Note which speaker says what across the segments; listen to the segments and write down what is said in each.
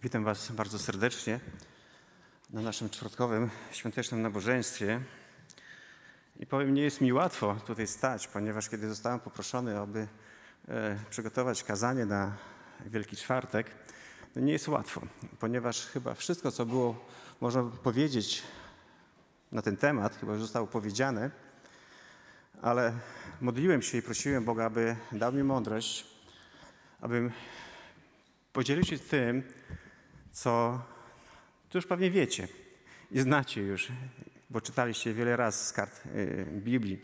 Speaker 1: Witam Was bardzo serdecznie na naszym czwartkowym świątecznym nabożeństwie. I powiem, nie jest mi łatwo tutaj stać, ponieważ kiedy zostałem poproszony, aby przygotować kazanie na Wielki Czwartek, to nie jest łatwo, ponieważ chyba wszystko, co było, można powiedzieć na ten temat, chyba już zostało powiedziane, ale modliłem się i prosiłem Boga, aby dał mi mądrość, abym podzielił się tym, co już pewnie wiecie i znacie już, bo czytaliście wiele razy z kart Biblii.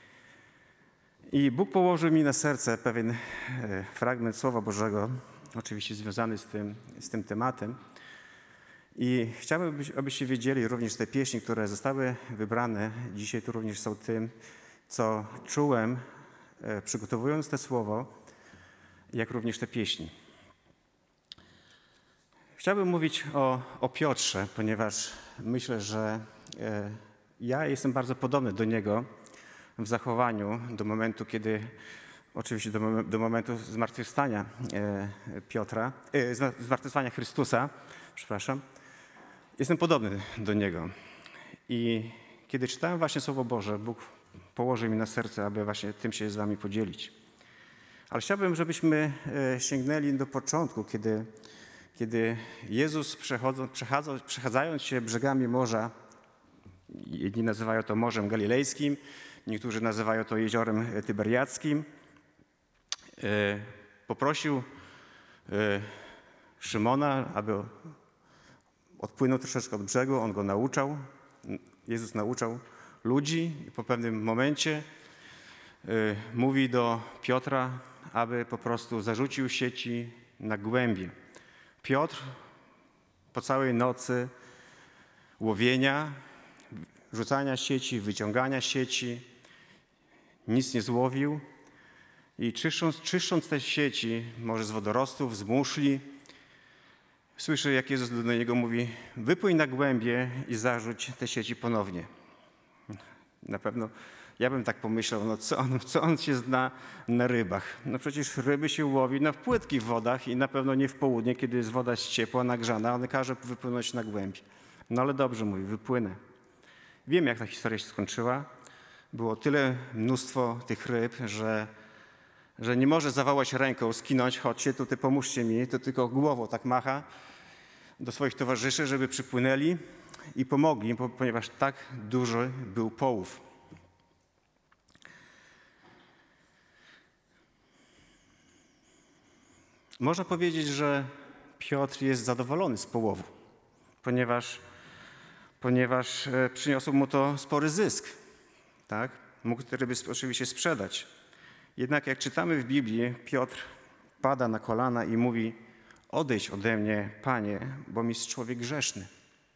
Speaker 1: I Bóg położył mi na serce pewien fragment Słowa Bożego, oczywiście związany z tym tematem. I chciałbym, abyście wiedzieli również te pieśni, które zostały wybrane dzisiaj tu również są tym, co czułem, przygotowując to słowo, jak również te pieśni. Chciałbym mówić o Piotrze, ponieważ myślę, że ja jestem bardzo podobny do niego w zachowaniu do momentu, kiedy, oczywiście do momentu zmartwychwstania Piotra, zmartwychwstania Chrystusa, przepraszam, jestem podobny do niego. I kiedy czytałem właśnie Słowo Boże, Bóg położył mi na serce, aby właśnie tym się z wami podzielić. Ale chciałbym, żebyśmy sięgnęli do początku, kiedy Jezus przechadzając się brzegami morza, jedni nazywają to Morzem Galilejskim, niektórzy nazywają to Jeziorem Tyberiackim, poprosił Szymona, aby odpłynął troszeczkę od brzegu, on go nauczał. Jezus nauczał ludzi i po pewnym momencie mówi do Piotra, aby po prostu zarzucił sieci na głębie. Piotr po całej nocy łowienia, rzucania sieci, wyciągania sieci, nic nie złowił i czyszcząc te sieci, może z wodorostów, z muszli, słyszy, jak Jezus do niego mówi: wypłyń na głębie i zarzuć te sieci ponownie. Na pewno ja bym tak pomyślał, no co on się zna na rybach? No przecież ryby się łowi w płytkich wodach i na pewno nie w południe, kiedy jest woda ciepła, nagrzana, on każe wypłynąć na głębi. No ale dobrze, mówi, wypłynę. Wiem, jak ta historia się skończyła. Było tyle mnóstwo tych ryb, że nie może zawołać ręką, skinąć, chodźcie, tutaj pomóżcie mi, to tylko głową tak macha do swoich towarzyszy, żeby przypłynęli i pomogli, ponieważ tak duży był połów. Można powiedzieć, że Piotr jest zadowolony z połowu, ponieważ przyniosło mu to spory zysk. Tak? Mógł te ryby oczywiście sprzedać. Jednak jak czytamy w Biblii, Piotr pada na kolana i mówi: odejdź ode mnie, Panie, bo jest człowiek grzeszny.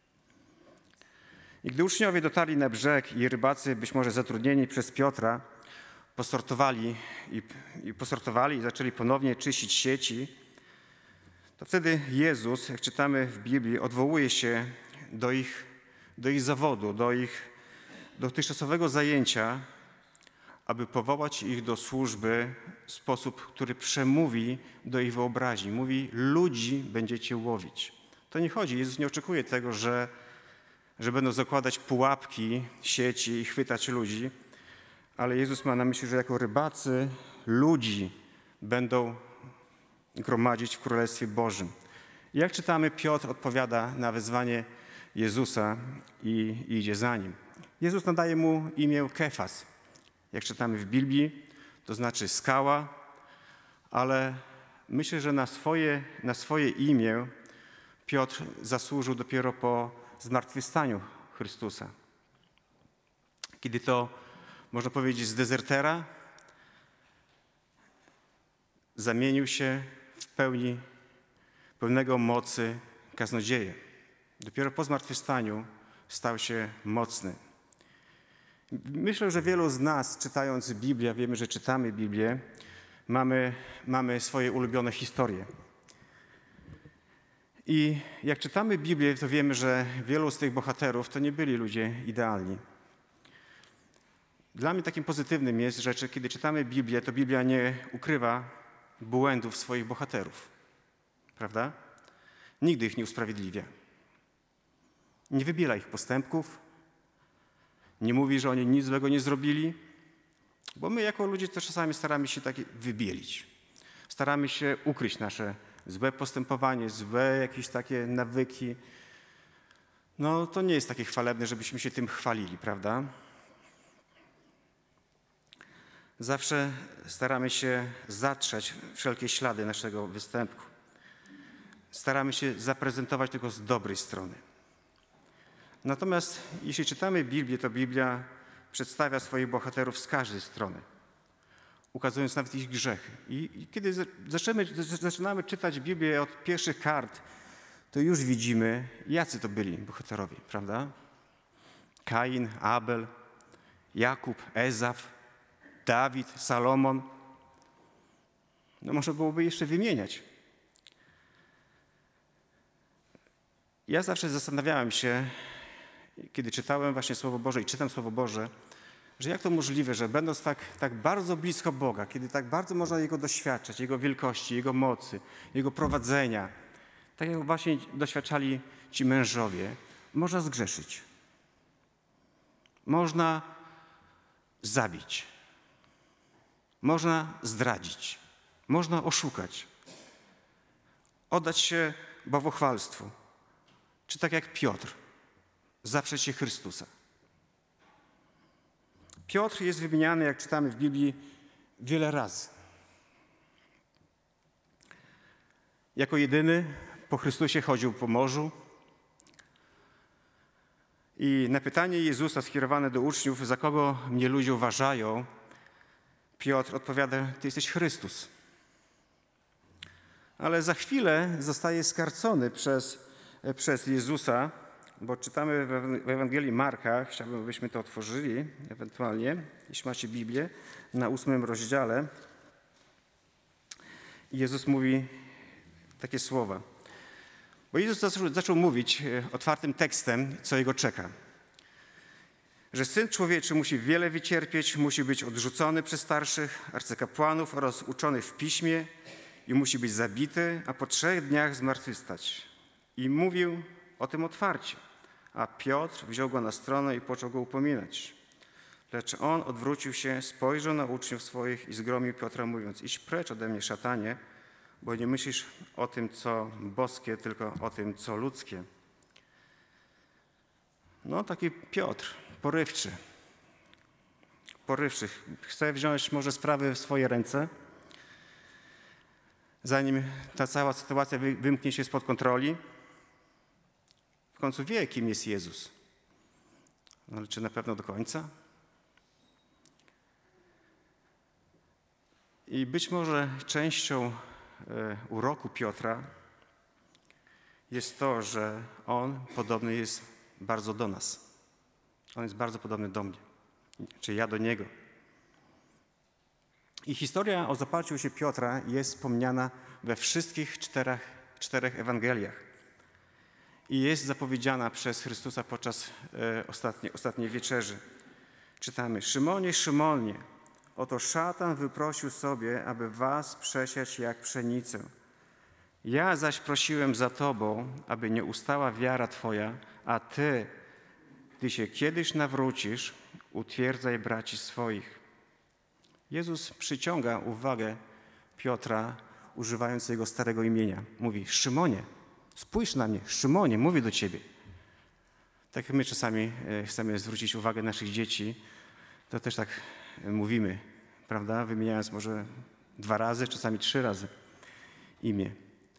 Speaker 1: I gdy uczniowie dotarli na brzeg i rybacy, być może zatrudnieni przez Piotra, posortowali i zaczęli ponownie czyścić sieci, to wtedy Jezus, jak czytamy w Biblii, odwołuje się do ich zawodu, do ich dotychczasowego zajęcia, aby powołać ich do służby w sposób, który przemówi do ich wyobraźni. Mówi: ludzi będziecie łowić. To nie chodzi, Jezus nie oczekuje tego, że będą zakładać pułapki, sieci i chwytać ludzi, ale Jezus ma na myśli, że jako rybacy ludzi będą gromadzić w Królestwie Bożym. I jak czytamy, Piotr odpowiada na wezwanie Jezusa i idzie za nim. Jezus nadaje mu imię Kefas. Jak czytamy w Biblii, to znaczy skała, ale myślę, że na swoje imię Piotr zasłużył dopiero po zmartwychwstaniu Chrystusa. Kiedy to, można powiedzieć, z dezertera zamienił się w pełnego mocy kaznodzieję. Dopiero po zmartwychwstaniu stał się mocny. Myślę, że wielu z nas, czytając Biblię, wiemy, że czytamy Biblię, mamy swoje ulubione historie. I jak czytamy Biblię, to wiemy, że wielu z tych bohaterów to nie byli ludzie idealni. Dla mnie takim pozytywnym jest, że kiedy czytamy Biblię, to Biblia nie ukrywa błędów swoich bohaterów. Prawda? Nigdy ich nie usprawiedliwia. Nie wybiela ich postępków, nie mówi, że oni nic złego nie zrobili, bo my jako ludzie też czasami staramy się tak wybielić. Staramy się ukryć nasze złe postępowanie, złe jakieś takie nawyki. No to nie jest takie chwalebne, żebyśmy się tym chwalili, prawda? Zawsze staramy się zatrzeć wszelkie ślady naszego występu. Staramy się zaprezentować tylko z dobrej strony. Natomiast jeśli czytamy Biblię, to Biblia przedstawia swoich bohaterów z każdej strony, ukazując nawet ich grzechy. I kiedy zaczynamy czytać Biblię od pierwszych kart, to już widzimy, jacy to byli bohaterowie, prawda? Kain, Abel, Jakub, Ezaf, Dawid, Salomon. No można byłoby jeszcze wymieniać. Ja zawsze zastanawiałem się, kiedy czytałem właśnie Słowo Boże i czytam Słowo Boże, że jak to możliwe, że będąc tak bardzo blisko Boga, kiedy tak bardzo można Jego doświadczać, Jego wielkości, Jego mocy, Jego prowadzenia, tak jak właśnie doświadczali ci mężowie, można zgrzeszyć. Można zabić. Można zdradzić. Można oszukać. Oddać się bałwochwalstwu. Czy tak jak Piotr, zaprzeć się Chrystusa. Piotr jest wymieniany, jak czytamy w Biblii, wiele razy. Jako jedyny po Chrystusie chodził po morzu i na pytanie Jezusa skierowane do uczniów, za kogo mnie ludzie uważają, Piotr odpowiada, ty jesteś Chrystus. Ale za chwilę zostaje skarcony przez Jezusa, bo czytamy w Ewangelii Marka, chciałbym, abyśmy to otworzyli ewentualnie, jeśli macie Biblię, na 8 rozdziale. Jezus mówi takie słowa. Bo Jezus zaczął mówić otwartym tekstem, co Jego czeka. Że Syn Człowieczy musi wiele wycierpieć, musi być odrzucony przez starszych, arcykapłanów oraz uczonych w piśmie i musi być zabity, a po 3 dniach zmartwychwstać. I mówił o tym otwarcie. A Piotr wziął go na stronę i począł go upominać. Lecz on odwrócił się, spojrzał na uczniów swoich i zgromił Piotra, mówiąc, idź precz ode mnie, szatanie, bo nie myślisz o tym, co boskie, tylko o tym, co ludzkie. No taki Piotr, porywczy. Chce wziąć może sprawy w swoje ręce, zanim ta cała sytuacja wymknie się spod kontroli. W końcu wie, kim jest Jezus. Ale czy na pewno do końca? I być może częścią uroku Piotra jest to, że on podobny jest bardzo do nas. On jest bardzo podobny do mnie, czy ja do niego. I historia o zaparciu się Piotra jest wspomniana we wszystkich czterech Ewangeliach. I jest zapowiedziana przez Chrystusa podczas ostatniej wieczerzy. Czytamy, Szymonie, Szymonie, oto szatan wyprosił sobie, aby was przesiać jak pszenicę. Ja zaś prosiłem za tobą, aby nie ustała wiara twoja, a ty, gdy się kiedyś nawrócisz, utwierdzaj braci swoich. Jezus przyciąga uwagę Piotra, używając jego starego imienia. Mówi, Szymonie, spójrz na mnie, Szymonie, mówię do ciebie. Tak jak my czasami chcemy zwrócić uwagę naszych dzieci, to też tak mówimy, prawda? Wymieniając może 2 razy, czasami 3 razy imię.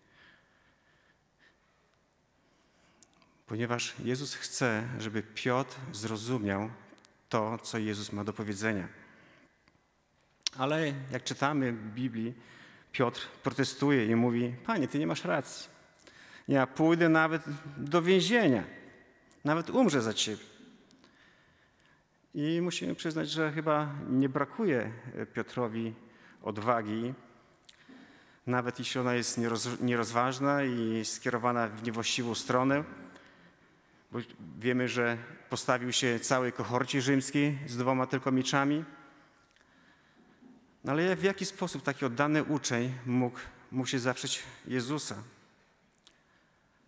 Speaker 1: Ponieważ Jezus chce, żeby Piotr zrozumiał to, co Jezus ma do powiedzenia. Ale jak czytamy w Biblii, Piotr protestuje i mówi, Panie, Ty nie masz racji. Ja pójdę nawet do więzienia. Nawet umrze za Ciebie. I musimy przyznać, że chyba nie brakuje Piotrowi odwagi, nawet jeśli ona jest nierozważna i skierowana w niewłaściwą stronę, bo wiemy, że postawił się całej kohorcie rzymskiej z 2 tylko mieczami. No ale w jaki sposób taki oddany uczeń mógł się zaprzeć Jezusa?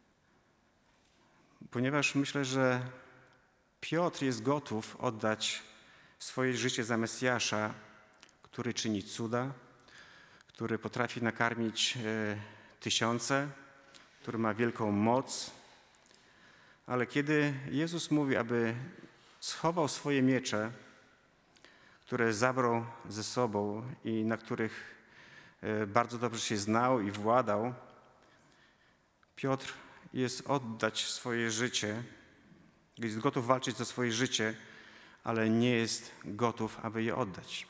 Speaker 1: ponieważ myślę, że Piotr jest gotów oddać swoje życie za Mesjasza, który czyni cuda, który potrafi nakarmić tysiące, który ma wielką moc. Ale kiedy Jezus mówi, aby schował swoje miecze, które zabrał ze sobą i na których bardzo dobrze się znał i władał, Piotr jest oddać swoje życie, jest gotów walczyć za swoje życie, ale nie jest gotów, aby je oddać.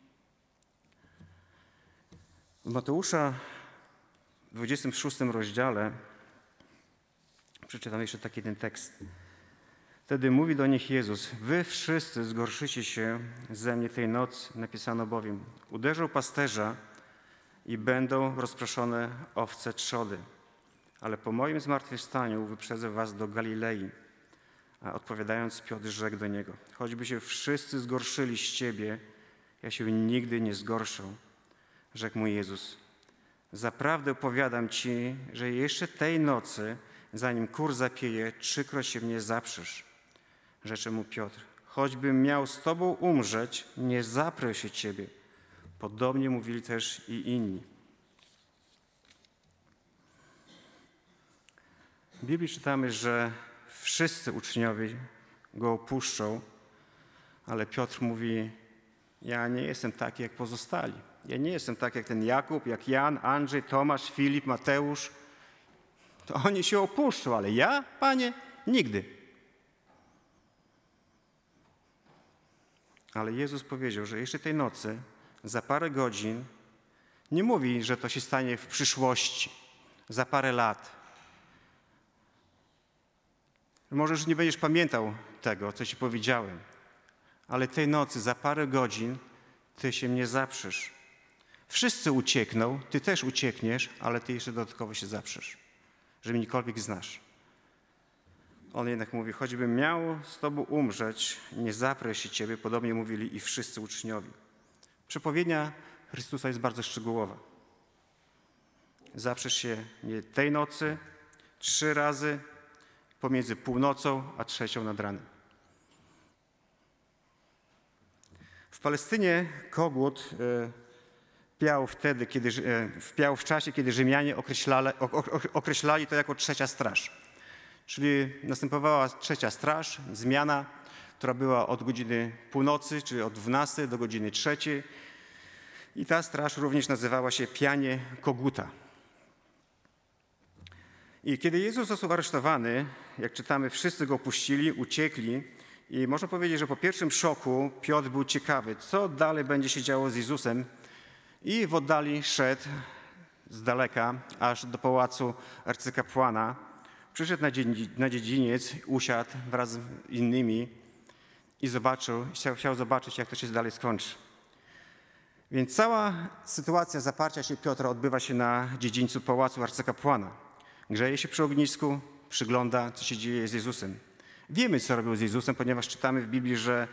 Speaker 1: W Mateusza w 26 rozdziale przeczytam jeszcze taki jeden tekst. Wtedy mówi do nich Jezus: wy wszyscy zgorszycie się ze mnie tej nocy, napisano bowiem: uderzą pasterza i będą rozproszone owce trzody. Ale po moim zmartwychwstaniu wyprzedzę was do Galilei. A odpowiadając, Piotr rzekł do niego: choćby się wszyscy zgorszyli z ciebie, ja się nigdy nie zgorszę. Rzekł mu Jezus: zaprawdę powiadam ci, że jeszcze tej nocy, zanim kur zapieje, 3-kroć się mnie zaprzesz. Rzecze mu Piotr: choćbym miał z tobą umrzeć, nie zaprę się ciebie. Podobnie mówili też i inni. W Biblii czytamy, że wszyscy uczniowie go opuszczą, ale Piotr mówi: ja nie jestem taki jak pozostali. Ja nie jestem tak jak ten Jakub, jak Jan, Andrzej, Tomasz, Filip, Mateusz. To oni się opuszczą, ale ja, Panie, nigdy. Ale Jezus powiedział, że jeszcze tej nocy, za parę godzin, nie mówi, że to się stanie w przyszłości, za parę lat. Może już nie będziesz pamiętał tego, co ci powiedziałem, ale tej nocy, za parę godzin, ty się mnie zaprzesz. Wszyscy uciekną, ty też uciekniesz, ale ty jeszcze dodatkowo się zaprzesz, że mnie cokolwiek znasz. On jednak mówi: choćbym miał z tobą umrzeć, nie zaprę się ciebie. Podobnie mówili i wszyscy uczniowie. Przepowiednia Chrystusa jest bardzo szczegółowa. Zaprzesz się nie tej nocy, 3 razy, pomiędzy północą a 3 nad ranem. W Palestynie kogut wpiał w czasie, kiedy Rzymianie określali to jako 3. straż. Czyli następowała 3. straż, zmiana, która była od godziny północy, czyli od 12 do godziny 3. I ta straż również nazywała się pianie koguta. I kiedy Jezus został aresztowany, jak czytamy, wszyscy go opuścili, uciekli. I można powiedzieć, że po pierwszym szoku Piotr był ciekawy, co dalej będzie się działo z Jezusem. I w oddali szedł z daleka, aż do pałacu arcykapłana. Przyszedł na dziedziniec, usiadł wraz z innymi i chciał zobaczyć, jak to się dalej skończy. Więc cała sytuacja zaparcia się Piotra odbywa się na dziedzińcu pałacu arcykapłana. Grzeje się przy ognisku, przygląda, co się dzieje z Jezusem. Wiemy, co robił z Jezusem, ponieważ czytamy w Biblii, że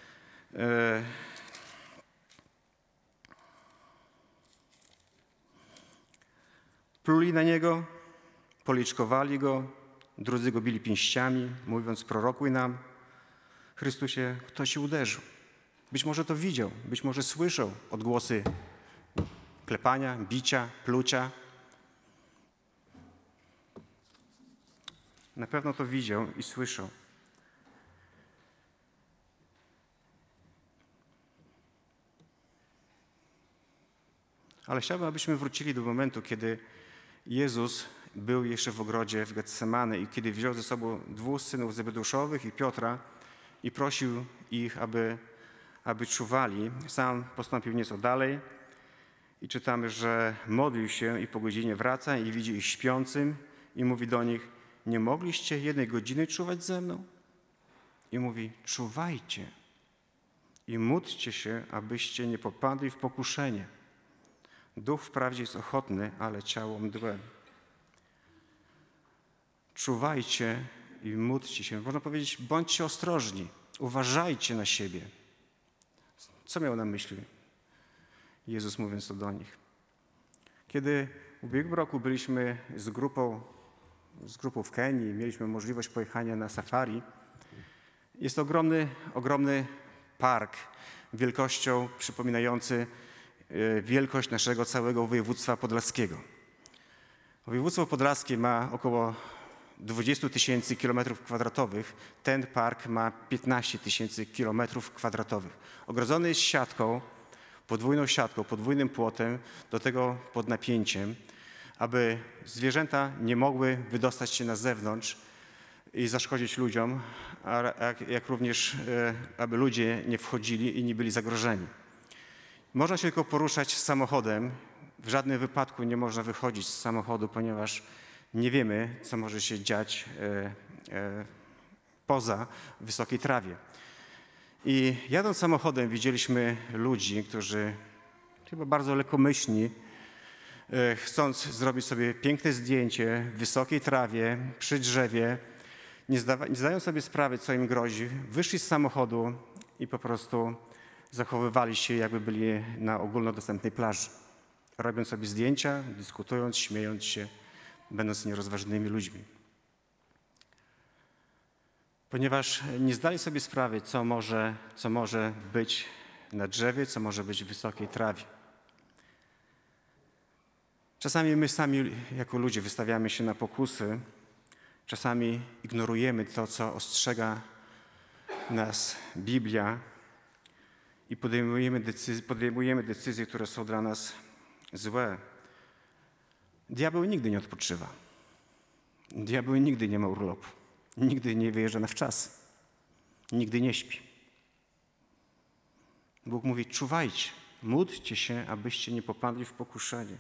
Speaker 1: pluli na niego, policzkowali go, drudzy go bili pięściami, mówiąc: prorokuj nam, Chrystusie, kto się uderzył. Być może to widział, być może słyszał odgłosy klepania, bicia, plucia. Na pewno to widział i słyszał. Ale chciałbym, abyśmy wrócili do momentu, kiedy Jezus był jeszcze w ogrodzie w Getsemane i kiedy wziął ze sobą 2 synów Zebeduszowych i Piotra i prosił ich, aby czuwali. Sam postąpił nieco dalej i czytamy, że modlił się i po godzinie wraca i widzi ich śpiącym i mówi do nich: nie mogliście 1 godziny czuwać ze mną? I mówi: czuwajcie i módlcie się, abyście nie popadli w pokuszenie. Duch wprawdzie jest ochotny, ale ciało mdłe. Czuwajcie i módlcie się. Można powiedzieć, bądźcie ostrożni, uważajcie na siebie. Co miał na myśli Jezus, mówiąc to do nich? Kiedy w ubiegłym roku byliśmy z grupą z grupą w Kenii, mieliśmy możliwość pojechania na safari. Jest to ogromny park wielkością przypominający wielkość naszego całego województwa podlaskiego. Województwo podlaskie ma około 20 000 km². Ten park ma 15 000 km². Ogrodzony jest siatką, podwójną siatką, podwójnym płotem, do tego pod napięciem, aby zwierzęta nie mogły wydostać się na zewnątrz i zaszkodzić ludziom, jak również aby ludzie nie wchodzili i nie byli zagrożeni. Można się tylko poruszać samochodem. W żadnym wypadku nie można wychodzić z samochodu, ponieważ nie wiemy, co może się dziać poza wysokiej trawie. I jadąc samochodem widzieliśmy ludzi, którzy chyba bardzo lekkomyślni, chcąc zrobić sobie piękne zdjęcie w wysokiej trawie, przy drzewie, nie zdają sobie sprawy, co im grozi, wyszli z samochodu i po prostu zachowywali się, jakby byli na ogólnodostępnej plaży, robiąc sobie zdjęcia, dyskutując, śmiejąc się, będąc nierozważnymi ludźmi. Ponieważ nie zdali sobie sprawy, co może być na drzewie, co może być w wysokiej trawie. Czasami my sami jako ludzie wystawiamy się na pokusy, czasami ignorujemy to, co ostrzega nas Biblia i podejmujemy decyzje, które są dla nas złe. Diabeł nigdy nie odpoczywa. Diabeł nigdy nie ma urlopu. Nigdy nie wyjeżdża na wczas. Nigdy nie śpi. Bóg mówi: czuwajcie, módlcie się, abyście nie popadli w pokuszenie.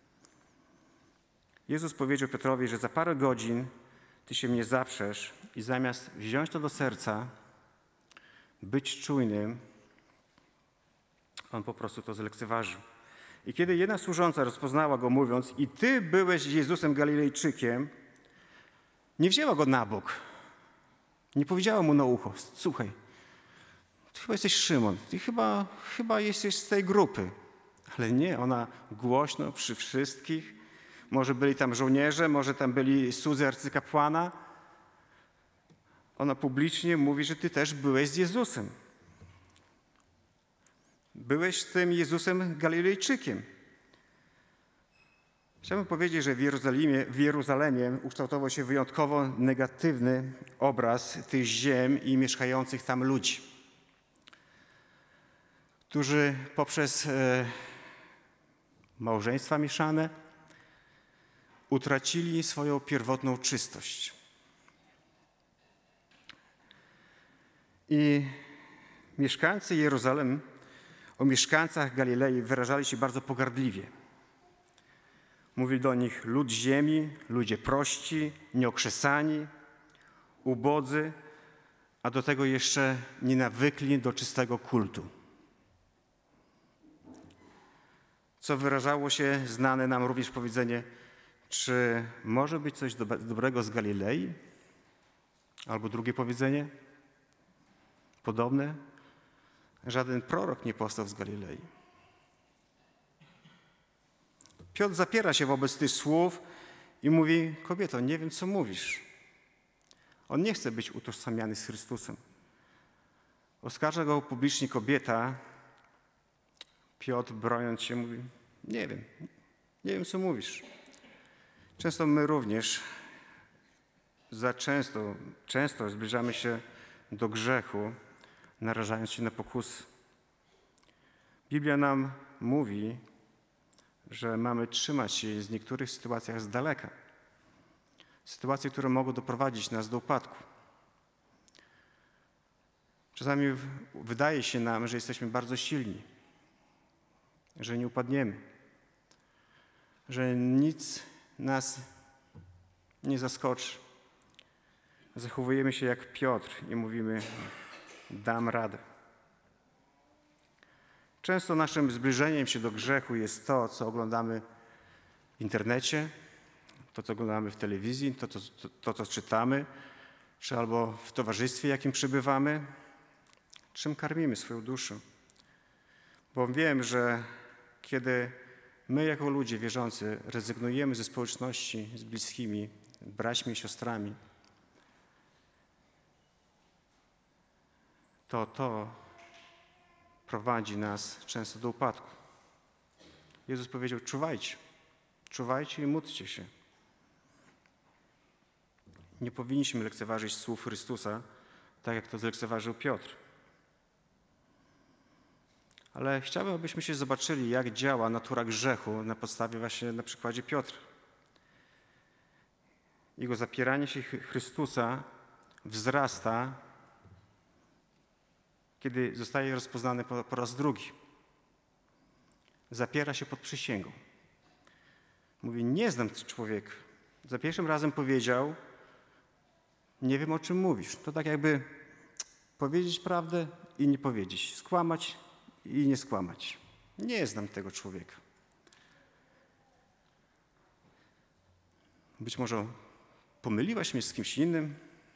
Speaker 1: Jezus powiedział Piotrowi, że za parę godzin ty się mnie zaprzesz i zamiast wziąć to do serca, być czujnym, on po prostu to zlekceważył. I kiedy jedna służąca rozpoznała go, mówiąc: i ty byłeś Jezusem Galilejczykiem, nie wzięła go na bok. Nie powiedziała mu na ucho: słuchaj, ty chyba jesteś Szymon, ty chyba jesteś z tej grupy. Ale nie, ona głośno przy wszystkich, może byli tam żołnierze, może tam byli słudzy arcykapłana, ona publicznie mówi, że ty też byłeś z Jezusem. Byłeś tym Jezusem Galilejczykiem. Chciałbym powiedzieć, że w Jeruzalemie ukształtował się wyjątkowo negatywny obraz tych ziem i mieszkających tam ludzi, którzy poprzez małżeństwa mieszane utracili swoją pierwotną czystość. I mieszkańcy Jeruzalem o mieszkańcach Galilei wyrażali się bardzo pogardliwie. Mówili do nich: lud ziemi, ludzie prości, nieokrzesani, ubodzy, a do tego jeszcze nienawykli do czystego kultu. Co wyrażało się znane nam również powiedzenie: czy może być coś dobrego z Galilei? Albo drugie powiedzenie podobne: żaden prorok nie powstał z Galilei. Piotr zapiera się wobec tych słów i mówi: kobieto, nie wiem, co mówisz. On nie chce być utożsamiany z Chrystusem. Oskarża go publicznie kobieta. Piotr, broniąc się, mówi: nie wiem, co mówisz. Często my również często zbliżamy się do grzechu, narażając się na pokusy. Biblia nam mówi, że mamy trzymać się w niektórych sytuacjach z daleka. Sytuacje, które mogą doprowadzić nas do upadku. Czasami wydaje się nam, że jesteśmy bardzo silni, że nie upadniemy, że nic nas nie zaskoczy. Zachowujemy się jak Piotr i mówimy: dam radę. Często naszym zbliżeniem się do grzechu jest to, co oglądamy w internecie, to, co oglądamy w telewizji, to, co czytamy, czy albo w towarzystwie, jakim przebywamy, czym karmimy swoją duszę. Bo wiem, że kiedy my jako ludzie wierzący rezygnujemy ze społeczności z bliskimi, braćmi i siostrami, to prowadzi nas często do upadku. Jezus powiedział: czuwajcie i módlcie się. Nie powinniśmy lekceważyć słów Chrystusa, tak jak to zlekceważył Piotr. Ale chciałbym, abyśmy się zobaczyli, jak działa natura grzechu na podstawie właśnie na przykładzie Piotra. Jego zapieranie się Chrystusa wzrasta, kiedy zostaje rozpoznany po raz drugi. Zapiera się pod przysięgą. Mówi: nie znam człowieka. Za pierwszym razem powiedział: nie wiem, o czym mówisz. To tak jakby powiedzieć prawdę i nie powiedzieć. Skłamać i nie skłamać. Nie znam tego człowieka. Być może pomyliłaś mnie z kimś innym,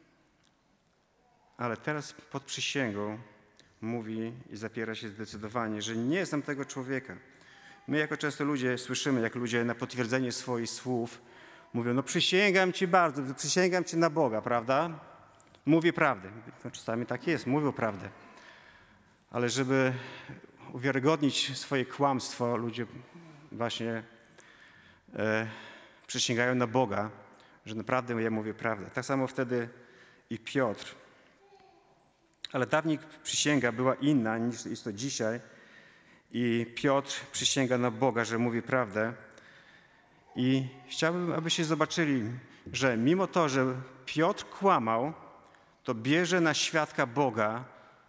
Speaker 1: ale teraz pod przysięgą mówi i zapiera się zdecydowanie, że nie znam tego człowieka. My jako często ludzie słyszymy, jak ludzie na potwierdzenie swoich słów mówią: no przysięgam Ci bardzo, przysięgam Ci na Boga, prawda? Mówię prawdę. No, czasami tak jest, mówią prawdę. Ale żeby uwiarygodnić swoje kłamstwo, ludzie właśnie przysięgają na Boga, że naprawdę ja mówię prawdę. Tak samo wtedy i Piotr. Ale dawniej przysięga była inna niż jest to dzisiaj. I Piotr przysięga na Boga, że mówi prawdę. I chciałbym, abyście zobaczyli, że mimo to, że Piotr kłamał, to bierze na świadka Boga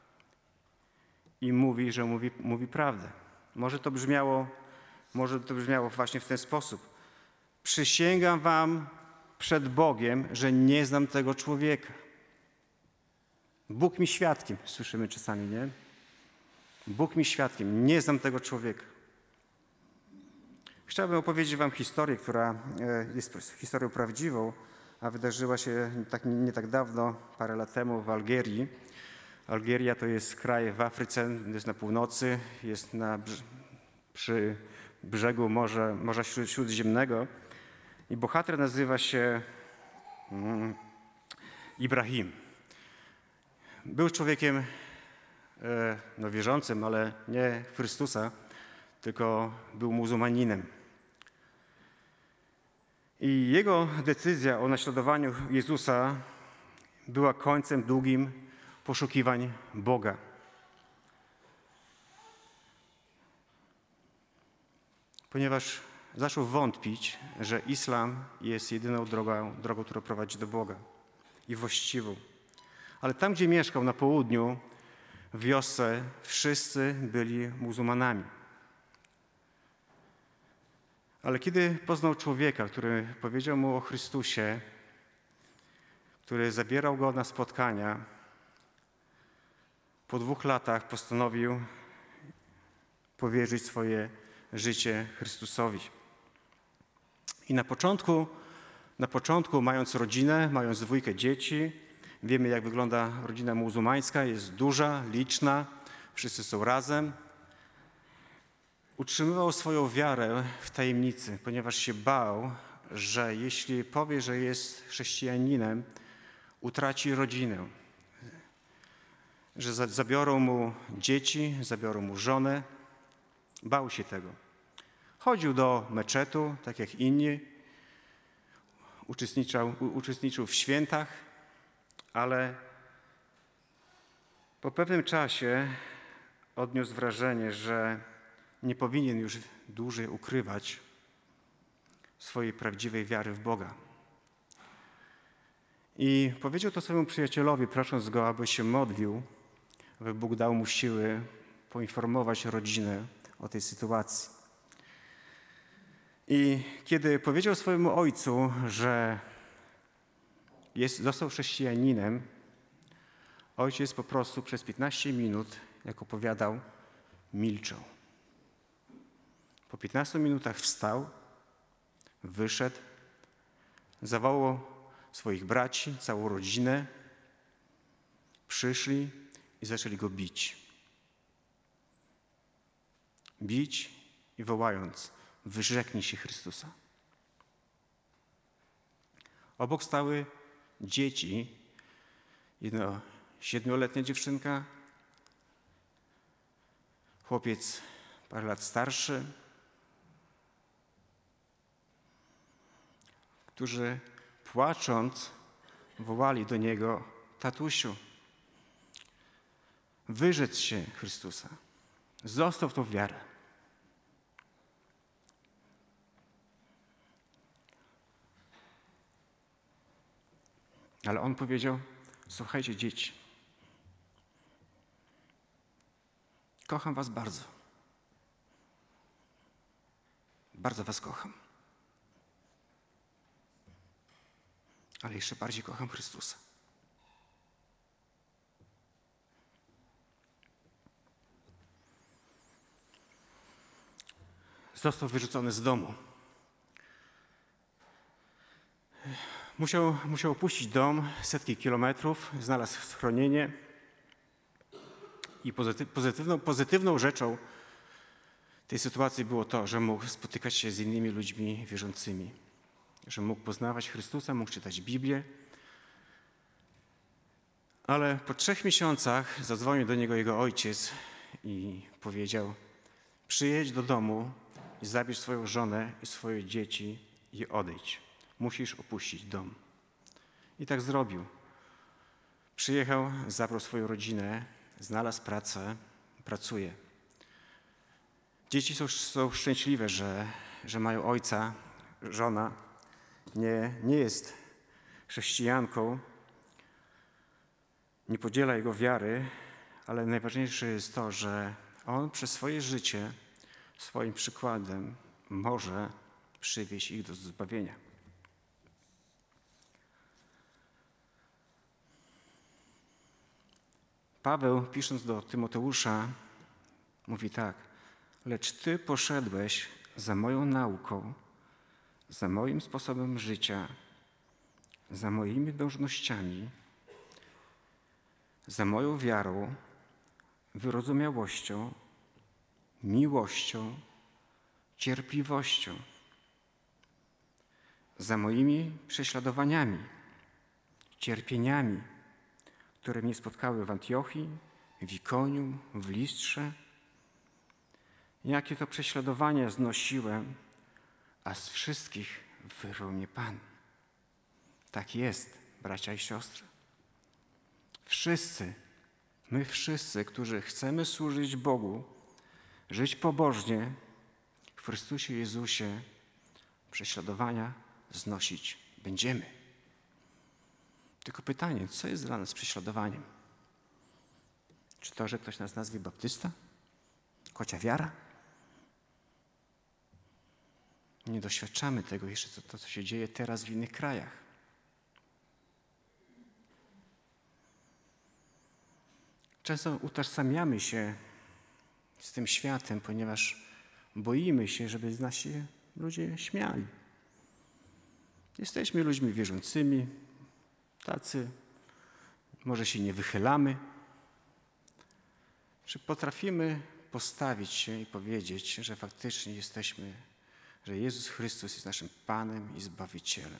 Speaker 1: i mówi, że mówi prawdę. Może to brzmiało właśnie w ten sposób. Przysięgam wam przed Bogiem, że nie znam tego człowieka. Bóg mi świadkiem, słyszymy czasami, nie? Bóg mi świadkiem, nie znam tego człowieka. Chciałbym opowiedzieć wam historię, która jest historią prawdziwą, a wydarzyła się nie tak dawno, parę lat temu w Algierii. Algieria to jest kraj w Afryce, jest na północy, jest przy brzegu Morza Śródziemnego. I bohater nazywa się Ibrahim. Był człowiekiem wierzącym, ale nie w Chrystusa, tylko był muzułmaninem. I jego decyzja o naśladowaniu Jezusa była końcem długim poszukiwań Boga. Ponieważ zaczął wątpić, że islam jest jedyną drogą, która prowadzi do Boga i właściwą. Ale tam, gdzie mieszkał na południu, w wiosce, wszyscy byli muzułmanami. Ale kiedy poznał człowieka, który powiedział mu o Chrystusie, który zabierał go na spotkania, po 2 latach postanowił powierzyć swoje życie Chrystusowi. I na początku, mając rodzinę, mając 2 dzieci, wiemy, jak wygląda rodzina muzułmańska, jest duża, liczna, wszyscy są razem. Utrzymywał swoją wiarę w tajemnicy, ponieważ się bał, że jeśli powie, że jest chrześcijaninem, utraci rodzinę. Że zabiorą mu dzieci, zabiorą mu żonę. Bał się tego. Chodził do meczetu, tak jak inni. Uczestniczył w świętach, ale po pewnym czasie odniósł wrażenie, że nie powinien już dłużej ukrywać swojej prawdziwej wiary w Boga. I powiedział to swojemu przyjacielowi, prosząc go, aby się modlił, aby Bóg dał mu siły poinformować rodzinę o tej sytuacji. I kiedy powiedział swojemu ojcu, że został chrześcijaninem, ojciec po prostu przez 15 minut, jak opowiadał, milczał. Po 15 minutach wstał, wyszedł, zawołał swoich braci, całą rodzinę, przyszli i zaczęli go bić. Bić i wołając: wyrzeknij się Chrystusa. Obok stały dzieci, jedno 7-letnia dziewczynka, chłopiec parę lat starszy, którzy płacząc wołali do niego: tatusiu, wyrzec się Chrystusa, zostaw tą wiarę. Ale on powiedział: słuchajcie, dzieci, kocham was bardzo. Bardzo was kocham. Ale jeszcze bardziej kocham Chrystusa. Został wyrzucony z domu. Musiał opuścić dom, setki kilometrów, znalazł schronienie i pozytywną rzeczą tej sytuacji było to, że mógł spotykać się z innymi ludźmi wierzącymi, że mógł poznawać Chrystusa, mógł czytać Biblię. Ale po 3 miesiącach zadzwonił do niego jego ojciec i powiedział: przyjedź do domu i zabierz swoją żonę i swoje dzieci i odejdź. Musisz opuścić dom. I tak zrobił. Przyjechał, zabrał swoją rodzinę, znalazł pracę, pracuje. Dzieci są szczęśliwe, że mają ojca. Żona nie jest chrześcijanką, nie podziela jego wiary, ale najważniejsze jest to, że on przez swoje życie, swoim przykładem może przywieźć ich do zbawienia. Paweł, pisząc do Tymoteusza, mówi tak: lecz ty poszedłeś za moją nauką, za moim sposobem życia, za moimi dążnościami, za moją wiarą, wyrozumiałością, miłością, cierpliwością, za moimi prześladowaniami, cierpieniami, które mnie spotkały w Antiochii, w Ikonium, w Listrze. Jakie to prześladowania znosiłem, a z wszystkich wyrwał mnie Pan. Tak jest, bracia i siostry. My wszyscy, którzy chcemy służyć Bogu, żyć pobożnie, w Chrystusie Jezusie, prześladowania znosić będziemy. Tylko pytanie, co jest dla nas prześladowaniem? Czy to, że ktoś nas nazwie baptysta? Kocia wiara? Nie doświadczamy tego jeszcze, co się dzieje teraz w innych krajach. Często utożsamiamy się z tym światem, ponieważ boimy się, żeby z nas się ludzie śmiali. Jesteśmy ludźmi wierzącymi, tacy, może się nie wychylamy. Czy potrafimy postawić się i powiedzieć, że faktycznie jesteśmy, że Jezus Chrystus jest naszym Panem i Zbawicielem?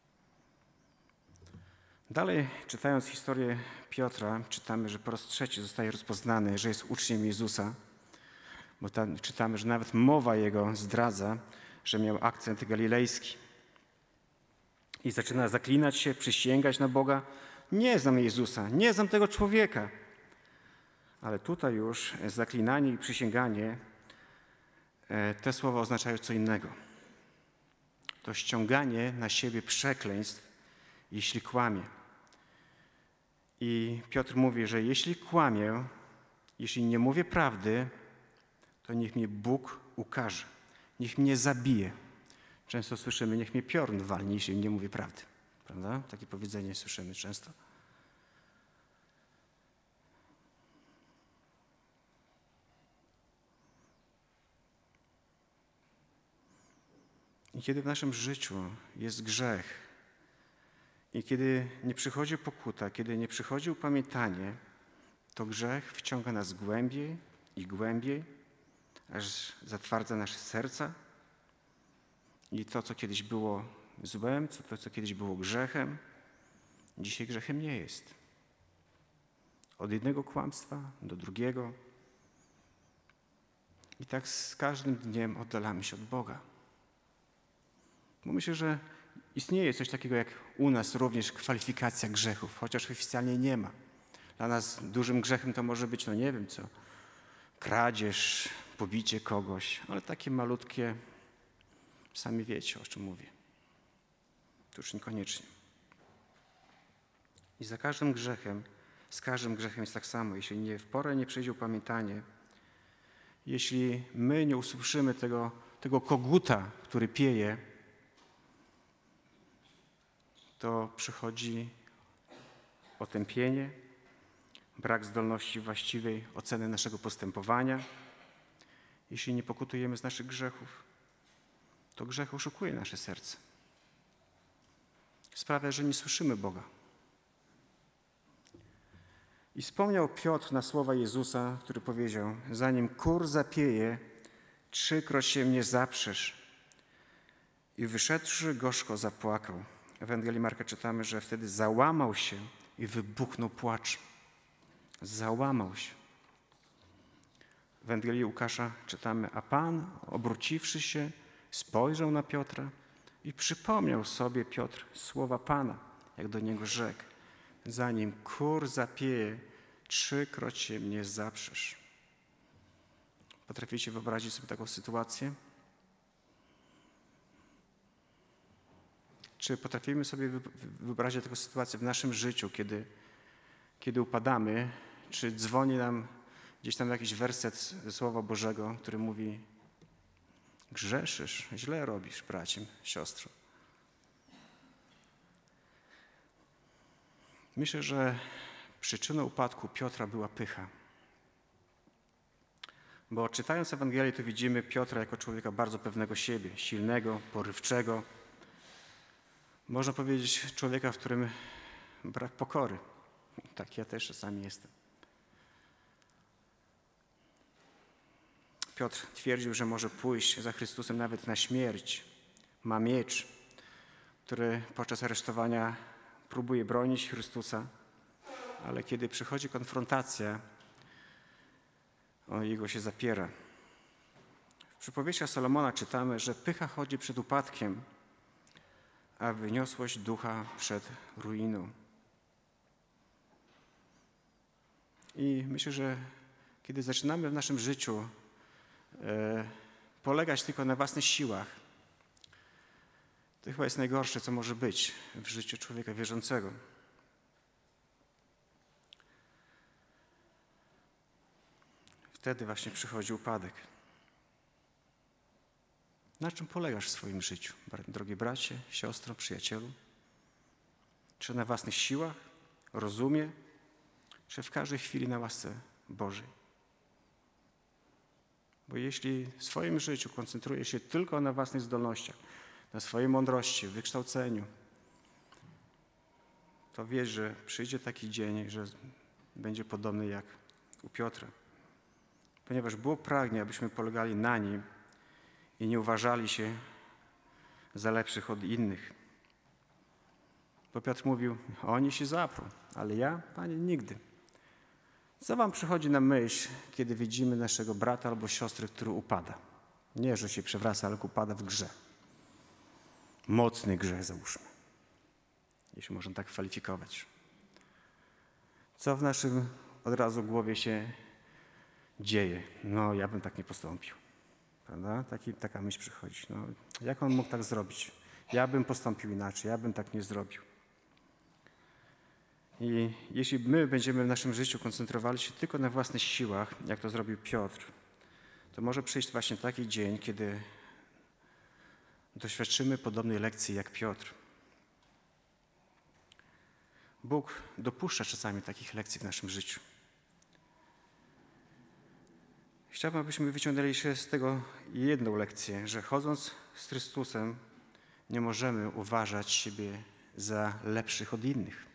Speaker 1: Dalej, czytając historię Piotra, czytamy, że po raz trzeci zostaje rozpoznany, że jest uczniem Jezusa, bo tam czytamy, że nawet mowa jego zdradza, że miał akcent galilejski. I zaczyna zaklinać się, przysięgać na Boga: nie znam Jezusa, nie znam tego człowieka. Ale tutaj już zaklinanie i przysięganie, te słowa oznaczają co innego. To ściąganie na siebie przekleństw, jeśli kłamie. I Piotr mówi, że jeśli kłamię, jeśli nie mówię prawdy, to niech mnie Bóg ukaże, niech mnie zabije. Często słyszymy: niech mnie piorun walnie, jeśli nie mówię prawdy. Prawda? Takie powiedzenie słyszymy często. I kiedy w naszym życiu jest grzech i kiedy nie przychodzi pokuta, kiedy nie przychodzi upamiętanie, to grzech wciąga nas głębiej i głębiej, aż zatwardza nasze serca. I to, co kiedyś było złem, co kiedyś było grzechem, dzisiaj grzechem nie jest. Od jednego kłamstwa do drugiego. I tak z każdym dniem oddalamy się od Boga. Bo myślę, że istnieje coś takiego jak u nas również kwalifikacja grzechów, chociaż oficjalnie nie ma. Dla nas dużym grzechem to może być, nie wiem co, kradzież, pobicie kogoś, ale takie malutkie, sami wiecie, o czym mówię. To już niekoniecznie. I z każdym grzechem jest tak samo. Jeśli w porę nie przyjdzie upamiętanie, jeśli my nie usłyszymy tego koguta, który pieje, to przychodzi otępienie, brak zdolności właściwej oceny naszego postępowania. Jeśli nie pokutujemy z naszych grzechów, to grzech oszukuje nasze serce. Sprawia, że nie słyszymy Boga. I wspomniał Piotr na słowa Jezusa, który powiedział: zanim kur zapieje, 3-kroć się mnie zaprzesz. I wyszedłszy, gorzko zapłakał. W Ewangelii Marka czytamy, że wtedy załamał się i wybuchnął płaczem. Załamał się. W Ewangelii Łukasza czytamy: a Pan, obróciwszy się, spojrzał na Piotra i przypomniał sobie Piotr słowa Pana, jak do niego rzekł: zanim kur zapieje, 3-kroć się mnie zaprzesz. Potraficie wyobrazić sobie taką sytuację? Czy potrafimy sobie wyobrazić taką sytuację w naszym życiu, kiedy upadamy, czy dzwoni nam gdzieś tam jakiś werset ze Słowa Bożego, który mówi: grzeszysz, źle robisz, bracie, siostro. Myślę, że przyczyną upadku Piotra była pycha. Bo czytając Ewangelię, to widzimy Piotra jako człowieka bardzo pewnego siebie, silnego, porywczego. Można powiedzieć człowieka, w którym brak pokory. Tak ja też czasami jestem. Piotr twierdził, że może pójść za Chrystusem nawet na śmierć. Ma miecz, który podczas aresztowania próbuje bronić Chrystusa, ale kiedy przychodzi konfrontacja, jego się zapiera. W przypowieściach Salomona czytamy, że pycha chodzi przed upadkiem, a wyniosłość ducha przed ruiną. I myślę, że kiedy zaczynamy w naszym życiu polegać tylko na własnych siłach, to chyba jest najgorsze, co może być w życiu człowieka wierzącego. Wtedy właśnie przychodzi upadek. Na czym polegasz w swoim życiu, drogie bracie, siostro, przyjacielu? Czy na własnych siłach, rozumie, czy w każdej chwili na łasce Bożej? Bo jeśli w swoim życiu koncentrujesz się tylko na własnych zdolnościach, na swojej mądrości, wykształceniu, to wiesz, że przyjdzie taki dzień, że będzie podobny jak u Piotra. Ponieważ Bóg pragnie, abyśmy polegali na Nim i nie uważali się za lepszych od innych. Bo Piotr mówił: oni się zaprą, ale ja, Panie, nigdy. Co wam przychodzi na myśl, kiedy widzimy naszego brata albo siostrę, który upada? Nie, że się przewraca, ale upada w grzech. Mocny grzech, załóżmy. Jeśli można tak kwalifikować. Co w naszym od razu głowie się dzieje? No, ja bym tak nie postąpił. Prawda? Taka myśl przychodzi. No, jak on mógł tak zrobić? Ja bym postąpił inaczej, ja bym tak nie zrobił. I jeśli my będziemy w naszym życiu koncentrowali się tylko na własnych siłach, jak to zrobił Piotr, to może przyjść właśnie taki dzień, kiedy doświadczymy podobnej lekcji jak Piotr. Bóg dopuszcza czasami takich lekcji w naszym życiu. Chciałbym, abyśmy wyciągnęli się z tego jedną lekcję, że chodząc z Chrystusem nie możemy uważać siebie za lepszych od innych.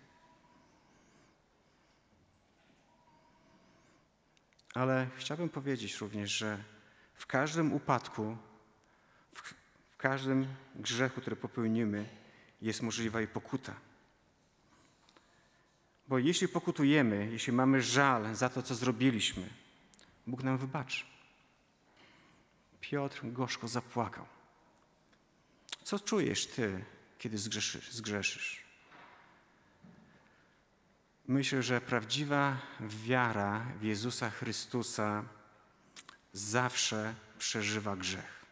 Speaker 1: Ale chciałbym powiedzieć również, że w każdym upadku, w każdym grzechu, który popełnimy, jest możliwa i pokuta. Bo jeśli pokutujemy, jeśli mamy żal za to, co zrobiliśmy, Bóg nam wybaczy. Piotr gorzko zapłakał. Co czujesz ty, kiedy zgrzeszysz? Myślę, że prawdziwa wiara w Jezusa Chrystusa zawsze przeżywa grzech.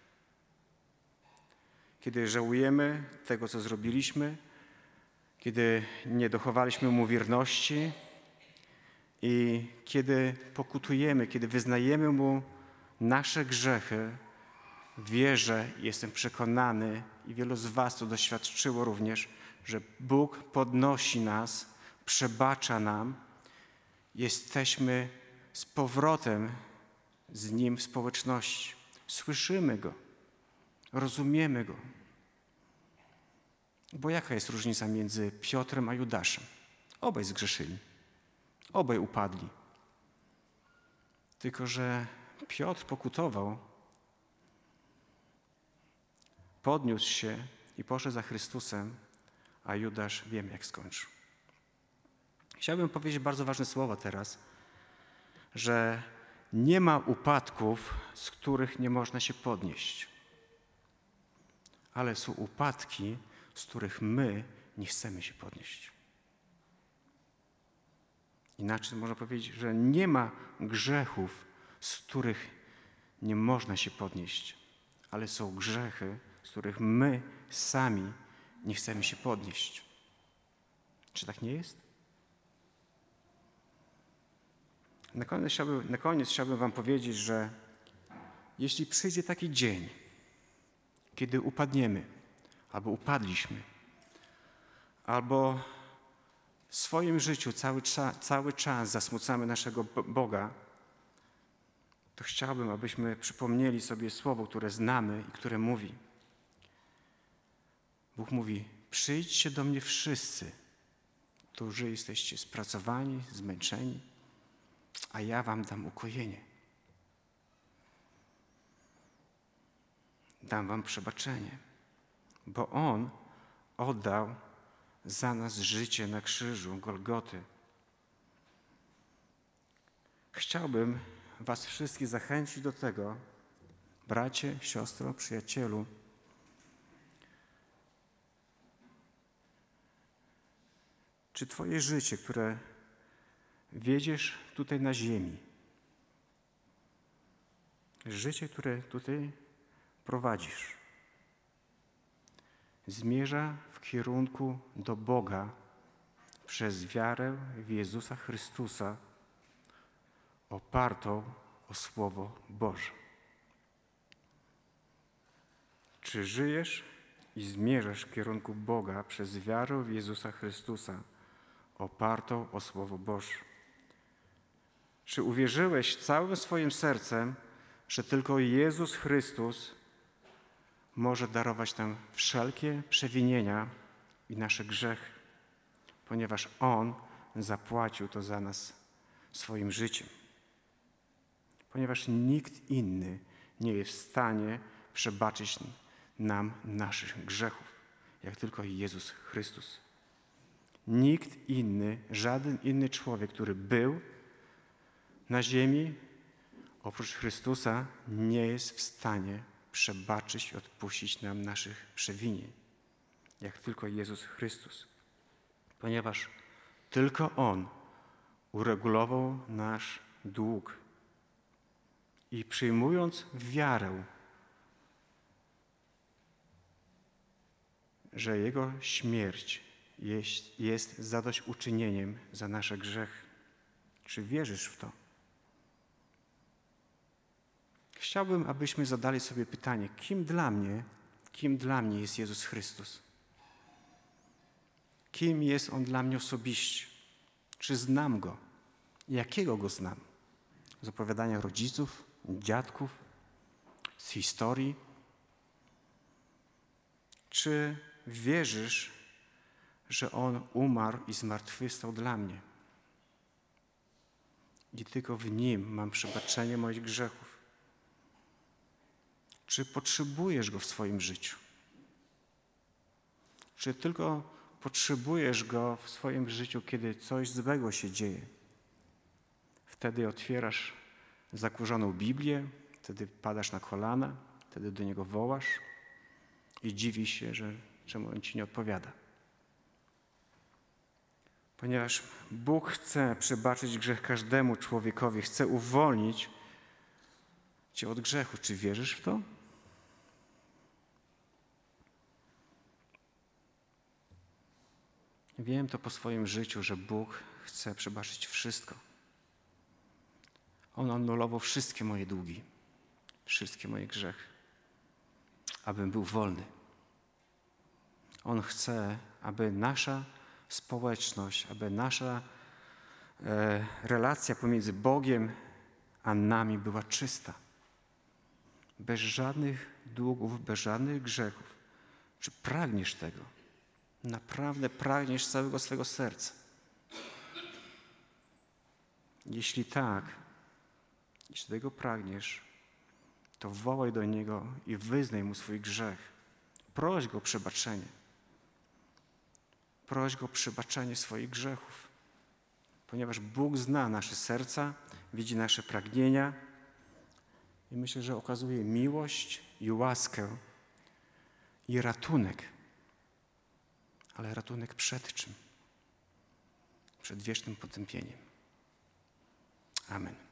Speaker 1: Kiedy żałujemy tego, co zrobiliśmy, kiedy nie dochowaliśmy Mu wierności i kiedy pokutujemy, kiedy wyznajemy Mu nasze grzechy, wierzę, jestem przekonany i wielu z was to doświadczyło również, że Bóg podnosi nas, przebacza nam, jesteśmy z powrotem z Nim w społeczności. Słyszymy Go, rozumiemy Go. Bo jaka jest różnica między Piotrem a Judaszem? Obaj zgrzeszyli, obaj upadli. Tylko że Piotr pokutował, podniósł się i poszedł za Chrystusem, a Judasz wiemy, jak skończył. Chciałbym powiedzieć bardzo ważne słowa teraz, że nie ma upadków, z których nie można się podnieść. Ale są upadki, z których my nie chcemy się podnieść. Inaczej można powiedzieć, że nie ma grzechów, z których nie można się podnieść, ale są grzechy, z których my sami nie chcemy się podnieść. Czy tak nie jest? Na koniec chciałbym wam powiedzieć, że jeśli przyjdzie taki dzień, kiedy upadniemy, albo upadliśmy, albo w swoim życiu cały czas zasmucamy naszego Boga, to chciałbym, abyśmy przypomnieli sobie słowo, które znamy i które mówi. Bóg mówi: przyjdźcie do mnie wszyscy, którzy jesteście spracowani, zmęczeni, a ja wam dam ukojenie. Dam wam przebaczenie, bo On oddał za nas życie na krzyżu Golgoty. Chciałbym was wszystkich zachęcić do tego, bracie, siostro, przyjacielu, czy twoje życie, które wiedziesz tutaj na ziemi, życie, które tutaj prowadzisz, zmierza w kierunku do Boga przez wiarę w Jezusa Chrystusa opartą o Słowo Boże. Czy żyjesz i zmierzasz w kierunku Boga przez wiarę w Jezusa Chrystusa opartą o Słowo Boże? Czy uwierzyłeś całym swoim sercem, że tylko Jezus Chrystus może darować nam wszelkie przewinienia i nasze grzechy, ponieważ On zapłacił to za nas swoim życiem. Ponieważ nikt inny nie jest w stanie przebaczyć nam naszych grzechów, jak tylko Jezus Chrystus. Nikt inny, żaden inny człowiek, który był na ziemi, oprócz Chrystusa, nie jest w stanie przebaczyć i odpuścić nam naszych przewinień, jak tylko Jezus Chrystus. Ponieważ tylko On uregulował nasz dług i przyjmując wiarę, że Jego śmierć jest zadośćuczynieniem za nasze grzechy. Czy wierzysz w to? Chciałbym, abyśmy zadali sobie pytanie, kim dla mnie jest Jezus Chrystus? Kim jest On dla mnie osobiście? Czy znam Go? Jakiego Go znam? Z opowiadania rodziców, dziadków, z historii? Czy wierzysz, że On umarł i zmartwychwstał dla mnie? I tylko w Nim mam przebaczenie moich grzechów. Czy potrzebujesz Go w swoim życiu? Czy tylko potrzebujesz Go w swoim życiu, kiedy coś złego się dzieje? Wtedy otwierasz zakurzoną Biblię, wtedy padasz na kolana, wtedy do Niego wołasz i dziwisz się, że czemu On ci nie odpowiada. Ponieważ Bóg chce przebaczyć grzech każdemu człowiekowi, chce uwolnić cię od grzechu. Czy wierzysz w to? Wiem to po swoim życiu, że Bóg chce przebaczyć wszystko. On anulował wszystkie moje długi, wszystkie moje grzechy, abym był wolny. On chce, aby nasza społeczność, aby nasza relacja pomiędzy Bogiem a nami była czysta. Bez żadnych długów, bez żadnych grzechów. Czy pragniesz tego? Naprawdę pragniesz z całego swego serca? Jeśli tak, jeśli tego pragniesz, to wołaj do Niego i wyznaj Mu swój grzech. Proś Go o przebaczenie. Proś Go o przebaczenie swoich grzechów. Ponieważ Bóg zna nasze serca, widzi nasze pragnienia i myślę, że okazuje miłość i łaskę i ratunek. Ale ratunek przed czym? Przed wiecznym potępieniem. Amen.